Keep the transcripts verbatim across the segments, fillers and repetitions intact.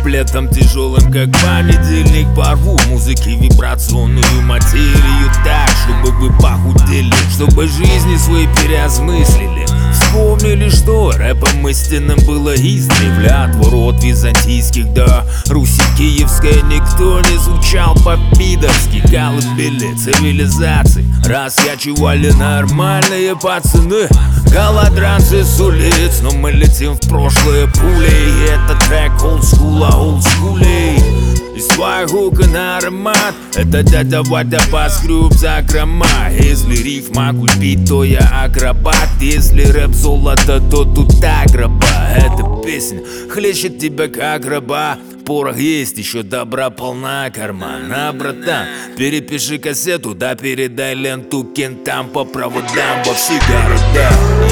куплетом тяжелым, как понедельник, порву музыки вибрационную материю так, чтобы вы похудели, чтобы жизни свои переосмыслили. Вспомнили, что рэпом истинным было издревле, от ворот византийских до Руси киевской никто не звучал по-пидорски. Колыбели цивилизаций раскачивали нормальные пацаны, голодранцы с улиц, но мы летим в прошлое пулей. Это трек олдскула олдскулей. И свайгука на аромат, это дядя Вадя поскреб закрома. Если рифма кульбит, то я акробат. Если рэп золото, то тут агроба. Эта песня хлещет тебя как раба. Порох есть, еще добра полна кармана, братан. Перепиши кассету, да передай ленту кентам по проводам во все города.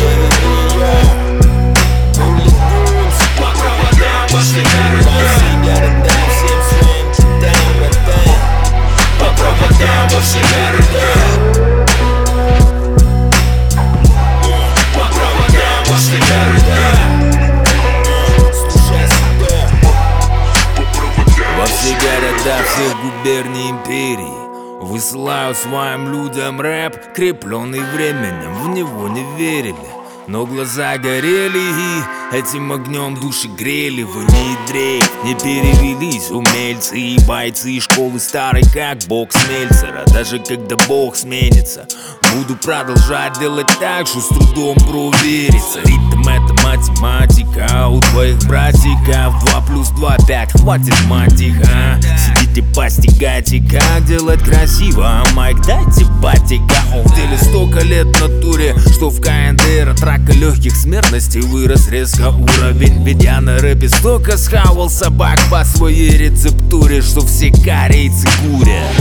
По проводам во все города. Всем своим кентам, братан. По проводам во все города. По проводам во все города. Во все города всех губерний империи высылаю своим людям рэп, крепленный временем, в него не верили, но глаза горели и этим огнем души грели. Вы не дрейф, не перевелись умельцы и бойцы школы старой, как бог Мельцера. Даже когда бог сменится, буду продолжать делать так, что с трудом проверится. Ритм — это математика, а у твоих братиков два плюс два пять, хватит мать их, а? Сидите постигайте, как делать красиво, а майк дайте батика. Он в деле столько лет в натуре, что в КНДР от рака легких смертности вырос резко уровень. Ведь я на рэпе столько схавал собак по своей рецептуре, что все корейцы курят.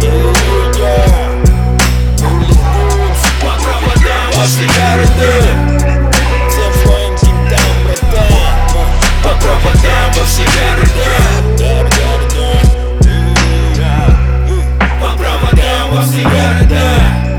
Во все города. Всем своим кентам, братан. По проводам во все города. По проводам во все города.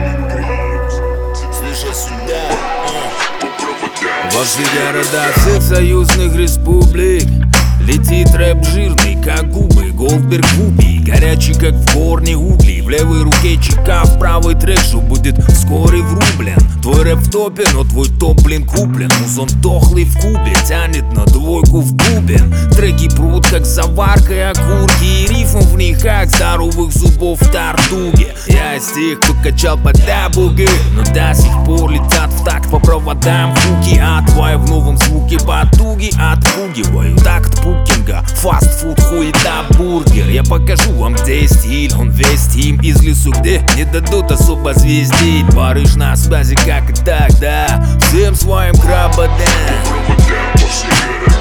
Слушай сюда. Во все города всех союзных республик летит рэп жирный, как губы, Голдберг в уби, горячий, как в горне угли. В левой руке чека, в правый трек, что будет вскоре врублен. Твой рэп в топе, но твой топ, блин, куплен. Музон дохлый в кубе, тянет на двойку в бубен. Треки прут, как заварка и окурки, и рифм в них, как здоровых зубов в тартуге. Я из тех, кто качал под дабуги, но до сих пор летят в такт по проводам хуки. А твои в новом звуке потуги отпугиваю. Такт пукинга, фастфуд, хуета, бургер. Я покажу вам, где есть стиль, он весь тим из лесу, где не дадут особо звездить. Барыш на связи, как и тогда, всем своим крабодам.